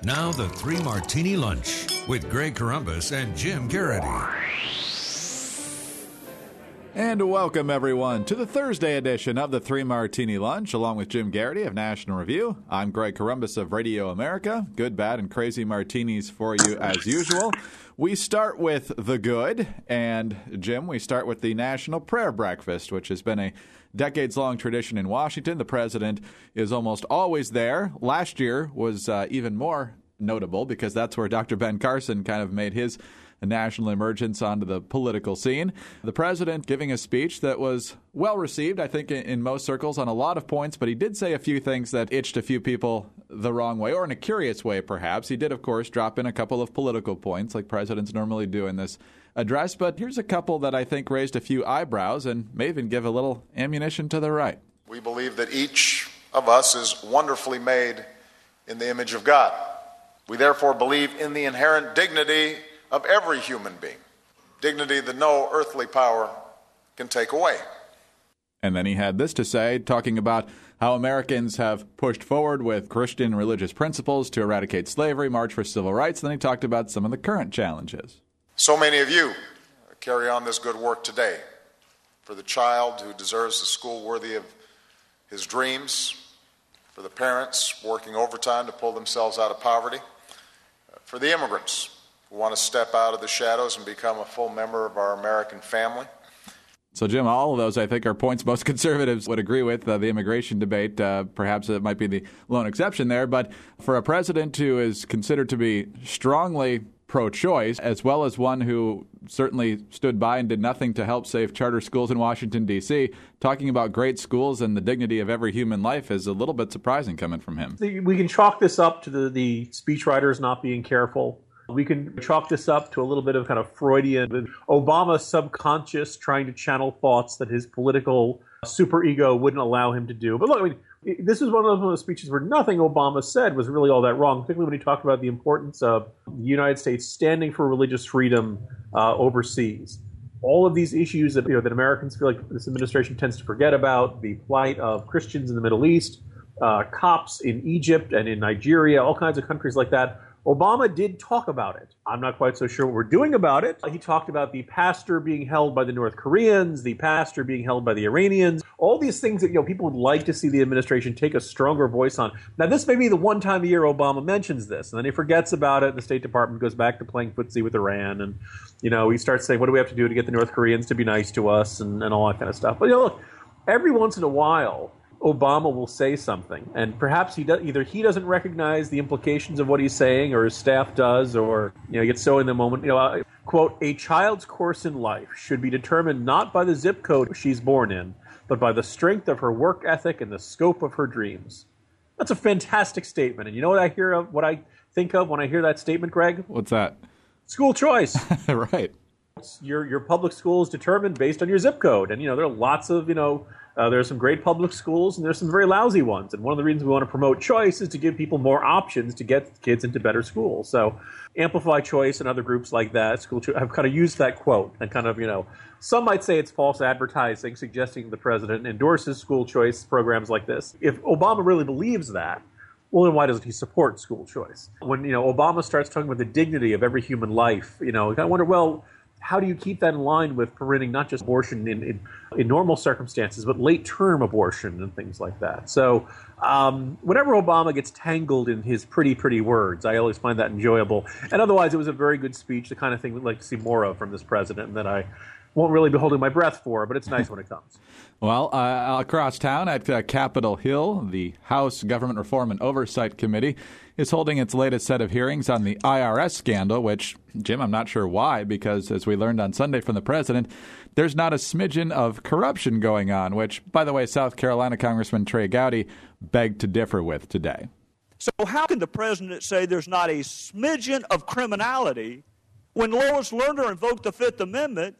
Now the Three Martini Lunch with Greg Corombos and Jim Garrity. And welcome, everyone, to the Thursday edition of the Three Martini Lunch, along with Jim Garrity of National Review. I'm Greg Corombos of Radio America. Good, bad, and crazy martinis for you as usual. We start with the good, and Jim, we start with the National Prayer Breakfast, which has been a decades-long tradition in Washington. The president is almost always there. Last year was even more notable because that's where Dr. Ben Carson kind of made his national emergence onto the political scene. The president giving a speech that was well received, I think, in most circles on a lot of points, but he did say a few things that itched a few people the wrong way, or in a curious way, perhaps. He did, of course, drop in a couple of political points like presidents normally do in this address, but here's a couple that I think raised a few eyebrows and may even give a little ammunition to the right. We believe that each of us is wonderfully made in the image of God. We therefore believe in the inherent dignity of every human being, dignity that no earthly power can take away. And then he had this to say, talking about how Americans have pushed forward with Christian religious principles to eradicate slavery, march for civil rights. Then he talked about some of the current challenges. So many of you carry on this good work today for the child who deserves a school worthy of his dreams, for the parents working overtime to pull themselves out of poverty, for the immigrants who want to step out of the shadows and become a full member of our American family. So, Jim, all of those, I think, are points most conservatives would agree with. The immigration debate, perhaps it might be the lone exception there. But for a president who is considered to be strongly pro-choice, as well as one who certainly stood by and did nothing to help save charter schools in Washington, D.C., talking about great schools and the dignity of every human life is a little bit surprising coming from him. We can chalk this up to the speechwriters not being careful. We can chalk this up to a little bit of kind of Freudian, Obama subconscious trying to channel thoughts that his political superego wouldn't allow him to do. But look, I mean, this is one of those speeches where nothing Obama said was really all that wrong, particularly when he talked about the importance of the United States standing for religious freedom overseas. All of these issues that that Americans feel like this administration tends to forget about, the plight of Christians in the Middle East, Copts in Egypt and in Nigeria, all kinds of countries like that. Obama did talk about it. I'm not quite so sure what we're doing about it. He talked about the pastor being held by the North Koreans, the pastor being held by the Iranians, all these things that people would like to see the administration take a stronger voice on. Now, this may be the one time a year Obama mentions this, and then he forgets about it, and the State Department goes back to playing footsie with Iran, and he starts saying, what do we have to do to get the North Koreans to be nice to us, and all that kind of stuff. But look, every once in a while, Obama will say something, and perhaps either he doesn't recognize the implications of what he's saying, or his staff does, or he gets so in the moment. Quote, a child's course in life should be determined not by the zip code she's born in, but by the strength of her work ethic and the scope of her dreams. That's a fantastic statement, and you know what I think of when I hear that statement, Greg? What's that? School choice. Right. Your public school is determined based on your zip code, and there are lots of there are some great public schools, and there's some very lousy ones. And one of the reasons we want to promote choice is to give people more options to get kids into better schools. So Amplify Choice and other groups like that, have kind of used that quote. And kind of, some might say it's false advertising, suggesting the president endorses school choice programs like this. If Obama really believes that, well, then why doesn't he support school choice? When, Obama starts talking about the dignity of every human life, you kind of wonder, well, how do you keep that in line with permitting not just abortion in normal circumstances, but late-term abortion and things like that? So whenever Obama gets tangled in his pretty words, I always find that enjoyable. And otherwise, it was a very good speech, the kind of thing we'd like to see more of from this president, and that I won't really be holding my breath for, but it's nice when it comes. Well, across town at Capitol Hill, the House Government Reform and Oversight Committee is holding its latest set of hearings on the IRS scandal, which, Jim, I'm not sure why, because as we learned on Sunday from the president, there's not a smidgen of corruption going on, which, by the way, South Carolina Congressman Trey Gowdy begged to differ with today. So how can the president say there's not a smidgen of criminality when Lois Lerner invoked the Fifth Amendment?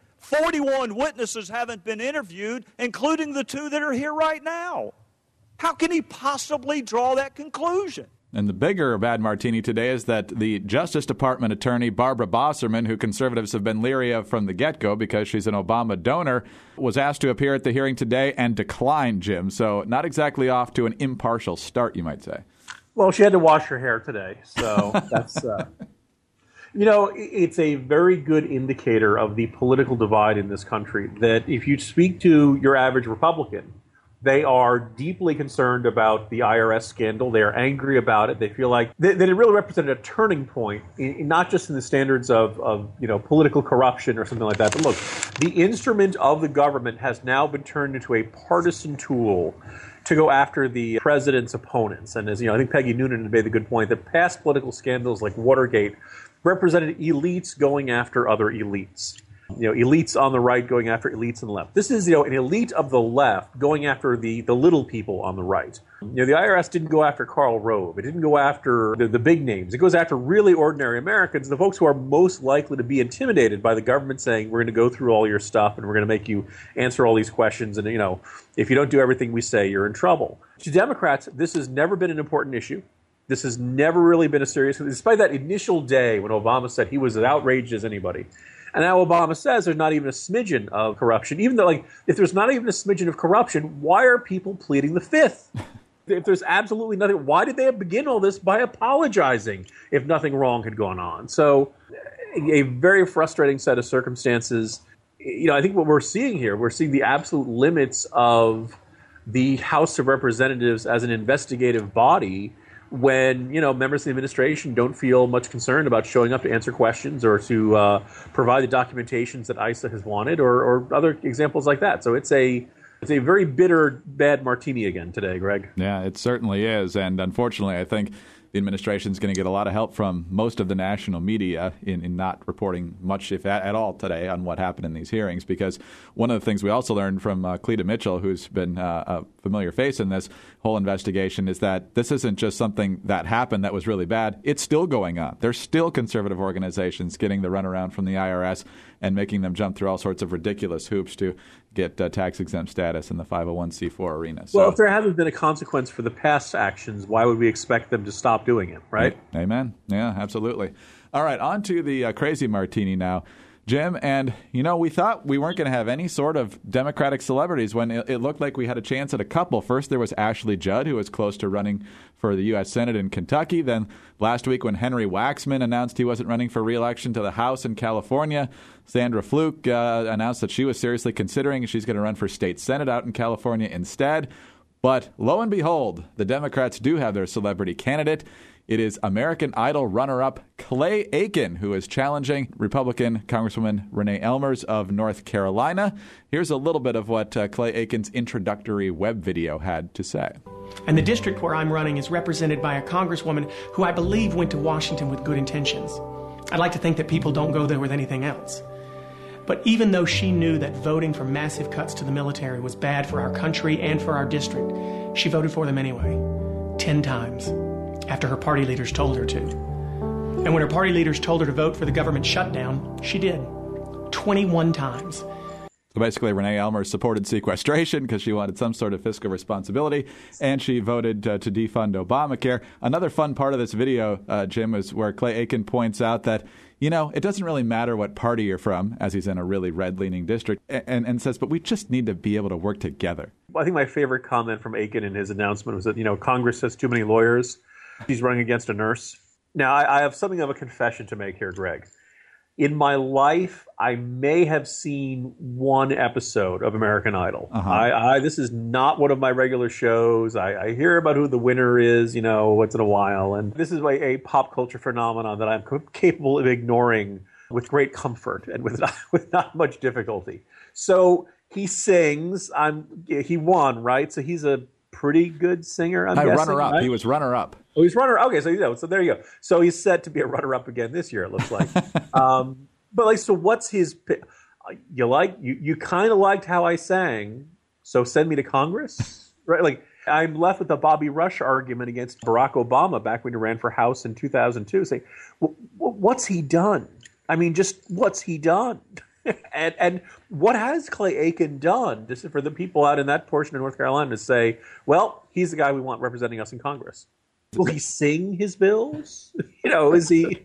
41 witnesses haven't been interviewed, including the two that are here right now. How can he possibly draw that conclusion? And the bigger bad martini today is that the Justice Department attorney, Barbara Bosserman, who conservatives have been leery of from the get-go because she's an Obama donor, was asked to appear at the hearing today and declined, Jim. So not exactly off to an impartial start, you might say. Well, she had to wash her hair today, so that's it's a very good indicator of the political divide in this country that if you speak to your average Republican, they are deeply concerned about the IRS scandal. They are angry about it. They feel like that it really represented a turning point, not just in the standards of political corruption or something like that. But look, the instrument of the government has now been turned into a partisan tool to go after the president's opponents. And as I think Peggy Noonan made the good point that past political scandals like Watergate represented elites going after other elites. Elites on the right going after elites on the left. This is, an elite of the left going after the little people on the right. The IRS didn't go after Karl Rove. It didn't go after the big names. It goes after really ordinary Americans, the folks who are most likely to be intimidated by the government saying, we're going to go through all your stuff and we're going to make you answer all these questions. And, if you don't do everything we say, you're in trouble. To Democrats, this has never been an important issue. This has never really been a serious, despite that initial day when Obama said he was as outraged as anybody. And now Obama says there's not even a smidgen of corruption. Even though, if there's not even a smidgen of corruption, why are people pleading the fifth? If there's absolutely nothing, why did they begin all this by apologizing if nothing wrong had gone on? So a very frustrating set of circumstances. I think what we're seeing here, we're seeing the absolute limits of the House of Representatives as an investigative body when, members of the administration don't feel much concerned about showing up to answer questions or to provide the documentations that ISA has wanted or other examples like that. So it's a very bitter, bad martini again today, Greg. Yeah, it certainly is. And unfortunately, I think the administration is going to get a lot of help from most of the national media in not reporting much, if at all, today on what happened in these hearings. Because one of the things we also learned from Cleta Mitchell, who's been a familiar face in this whole investigation, is that this isn't just something that happened that was really bad. It's still going on. There's still conservative organizations getting the runaround from the IRS and making them jump through all sorts of ridiculous hoops to get tax-exempt status in the 501c4 arena. Well, if there hasn't been a consequence for the past actions, why would we expect them to stop doing it, right? Amen. Yeah, absolutely. All right, on to the crazy martini now, Jim. And, we thought we weren't going to have any sort of Democratic celebrities when it looked like we had a chance at a couple. First, there was Ashley Judd, who was close to running for the U.S. Senate in Kentucky. Then last week when Henry Waxman announced he wasn't running for re-election to the House in California, Sandra Fluke announced that she was seriously considering she's going to run for state Senate out in California instead. But lo and behold, the Democrats do have their celebrity candidate. It is American Idol runner-up Clay Aiken, who is challenging Republican Congresswoman Renee Elmers of North Carolina. Here's a little bit of what Clay Aiken's introductory web video had to say. And the district where I'm running is represented by a congresswoman who I believe went to Washington with good intentions. I'd like to think that people don't go there with anything else. But even though she knew that voting for massive cuts to the military was bad for our country and for our district, she voted for them anyway, 10 times, after her party leaders told her to. And when her party leaders told her to vote for the government shutdown, she did, 21 times. So basically, Renee Elmers supported sequestration because she wanted some sort of fiscal responsibility, and she voted to defund Obamacare. Another fun part of this video, Jim, is where Clay Aiken points out that, it doesn't really matter what party you're from, as he's in a really red-leaning district, and says, but we just need to be able to work together. Well, I think my favorite comment from Aiken in his announcement was that, Congress has too many lawyers. He's running against a nurse. Now, I have something of a confession to make here, Greg. In my life, I may have seen one episode of American Idol. Uh-huh. This is not one of my regular shows. I hear about who the winner is, once in a while. And this is a pop culture phenomenon that I'm capable of ignoring with great comfort and with not much difficulty. So he sings. He won, right? So he's a pretty good singer, I'm guessing. Runner-up. Right? He was runner-up. Oh, he's runner-up. Okay, so there you go. So he's set to be a runner-up again this year, it looks like. But so what's his? You kind of liked how I sang, so send me to Congress, right? I'm left with the Bobby Rush argument against Barack Obama back when he ran for House in 2002, saying, what's he done? I mean, just what's he done? And what has Clay Aiken done for the people out in that portion of North Carolina to say, well, he's the guy we want representing us in Congress? Will he sing his bills? Is he...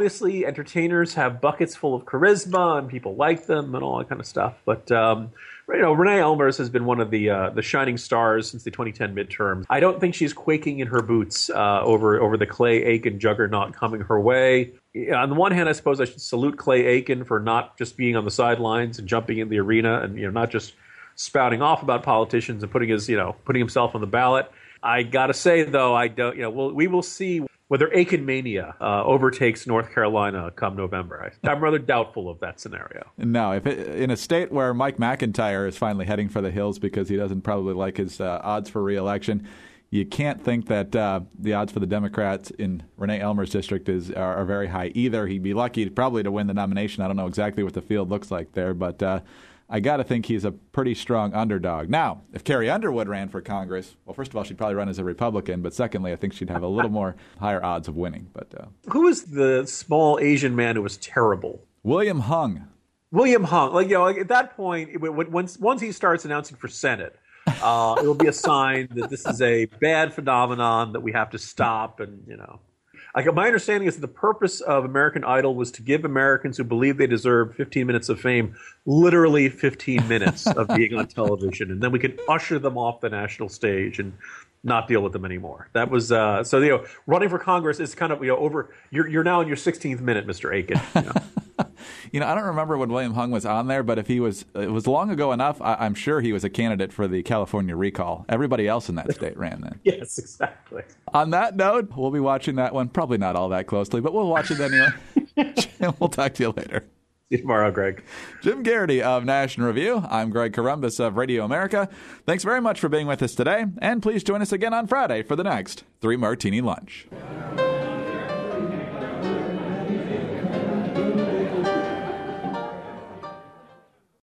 Obviously, entertainers have buckets full of charisma and people like them and all that kind of stuff. But Renee Elmers has been one of the shining stars since the 2010 midterms. I don't think she's quaking in her boots over the Clay Aiken juggernaut coming her way. On the one hand, I suppose I should salute Clay Aiken for not just being on the sidelines and jumping in the arena and not just spouting off about politicians and putting himself on the ballot. I gotta say though, we will see whether Aiken mania overtakes North Carolina come November. I'm rather doubtful of that scenario. No, in a state where Mike McIntyre is finally heading for the hills because he doesn't probably like his odds for re-election, you can't think that the odds for the Democrats in Renee Elmer's district are very high either. He'd be lucky probably to win the nomination. I don't know exactly what the field looks like there, but I got to think he's a pretty strong underdog. Now, if Carrie Underwood ran for Congress, well, first of all, she'd probably run as a Republican, but secondly, I think she'd have a little more higher odds of winning. But who was the small Asian man who was terrible? William Hung. William Hung. At that point, once he starts announcing for Senate, it will be a sign that this is a bad phenomenon that we have to stop. And my understanding is that the purpose of American Idol was to give Americans who believe they deserve 15 minutes of fame literally 15 minutes of being on television, and then we can usher them off the national stage and not deal with them anymore. That was running for Congress is kind of over. You're now in your 16th minute, Mr. Aiken. I don't remember when William Hung was on there, but if it was long ago enough, I'm sure he was a candidate for the California recall. Everybody else in that state ran then. Yes, exactly. On that note, we'll be watching that one. Probably not all that closely, but we'll watch it anyway. Jim, we'll talk to you later. See you tomorrow, Greg. Jim Garrity of National Review. I'm Greg Corombos of Radio America. Thanks very much for being with us today, and please join us again on Friday for the next 3 Martini Lunch.